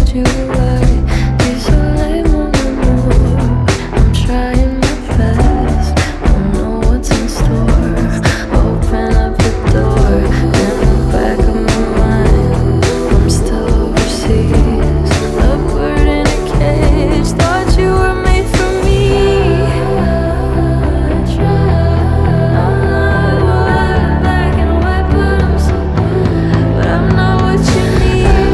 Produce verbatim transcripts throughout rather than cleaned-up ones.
you lie. Désolé mon amour, I'm trying my best. Don't know what's in store. Open up the door. In the back of my mind, I'm still overseas. A bird in a cage. Thought you were made for me. I tried. I'm not black and white, but I'm so blue. But I'm not what you need.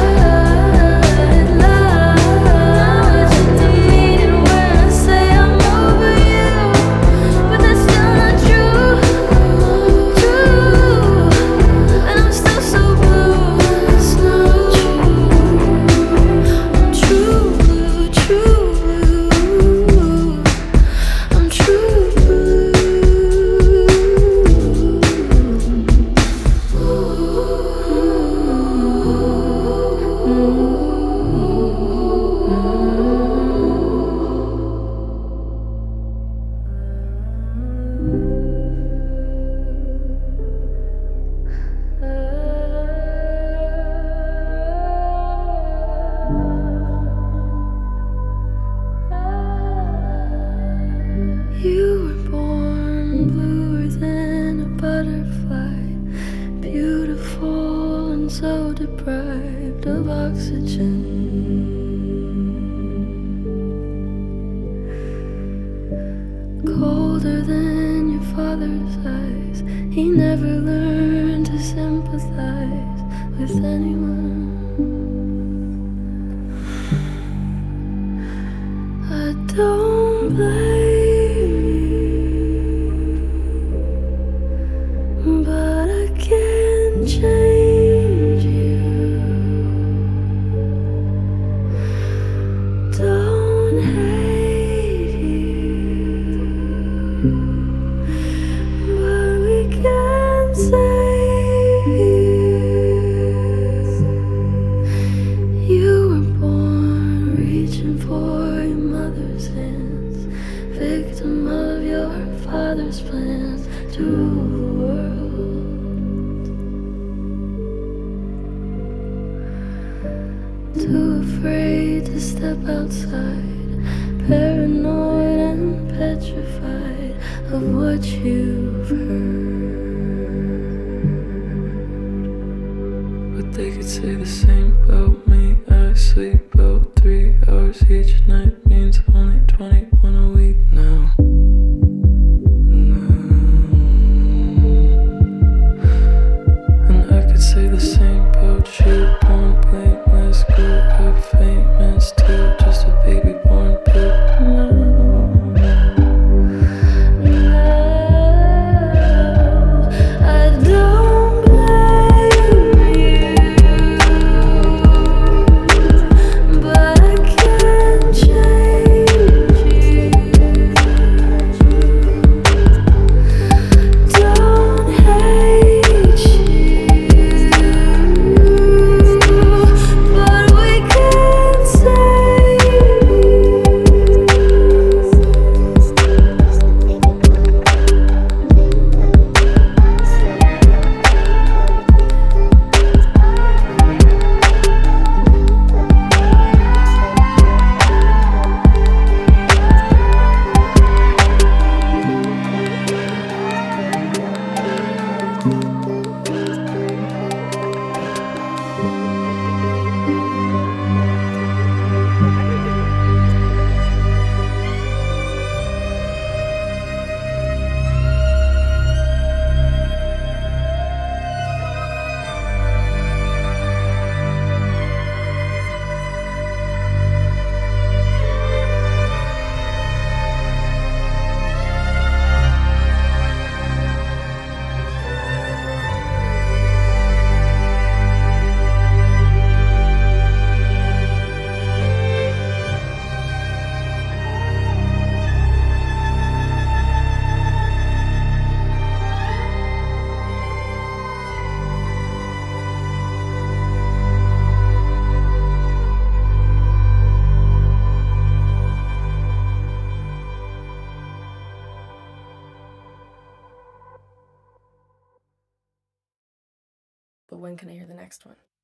Love, not what you need. And when I say I'm over you, but that's still not true. True. And I'm still so blue. It's not true. I'm true blue, true blue. I'm true blue. You were born bluer than a butterfly, beautiful and so deprived of oxygen. Colder than your father's eyes, he never learned to sympathize with anyone. I don't blame you, but I can't change you. Don't hate you, but we can't save you. You were born reaching for your mother's hands, victim of your father's plans to rule the world. Too afraid to step outside, paranoid and petrified of what you've heard. But they could say the same about me. I sleep about three hours each night, means only twenty-one a week now. And I could say the same about you. Born blameless, grew up famous too, just a baby born poop now. I don't blame you, but I can't change you. Don't hate you, but we can't save you. But when can I hear the next one?